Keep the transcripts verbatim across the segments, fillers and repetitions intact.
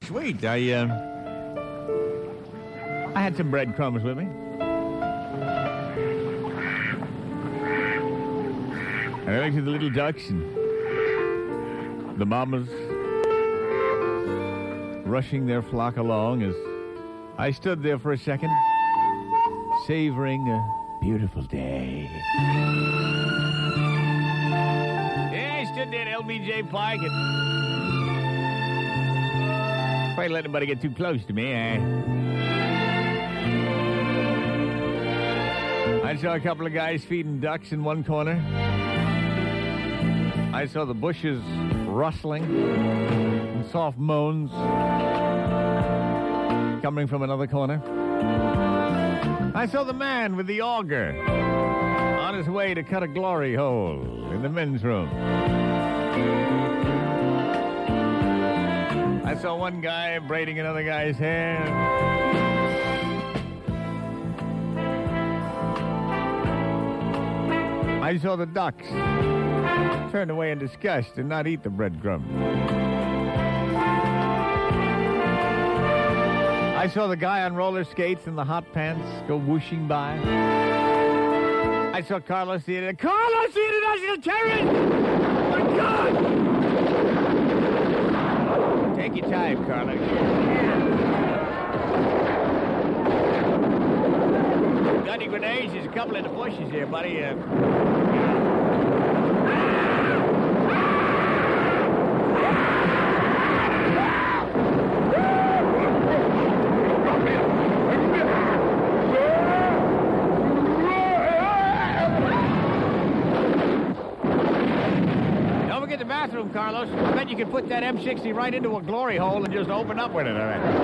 Sweet. I, uh, I had some breadcrumbs with me. And I looked at the little ducks and the mamas rushing their flock along as I stood there for a second, savoring a beautiful day. Yeah, I stood there at L B J Park and try to let nobody get too close to me. Eh? I saw a couple of guys feeding ducks in one corner. I saw the bushes rustling and soft moans coming from another corner. I saw the man with the auger on his way to cut a glory hole in the men's room. I saw one guy braiding another guy's hair. I saw the ducks turn away in disgust and not eat the breadcrumbs. I saw the guy on roller skates in the hot pants go whooshing by. I saw Carlos the Carlos the International Terrorist! Oh my God! Take your time, Carlos. Got any grenades? There's a couple in the bushes here, buddy. Uh, Don't forget the bathroom, Carlos. I bet you can put that M sixty right into a glory hole and just open up with it. All right.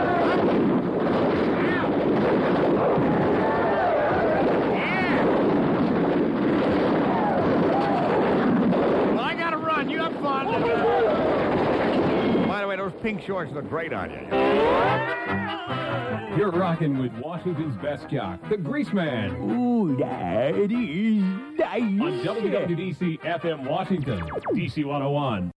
Well, I gotta run. You have fun. By the way, those pink shorts look great on you. You're rocking with Washington's best jock, the Grease Man. Ooh, that is nice. On W W D C F M Washington, D C one oh one.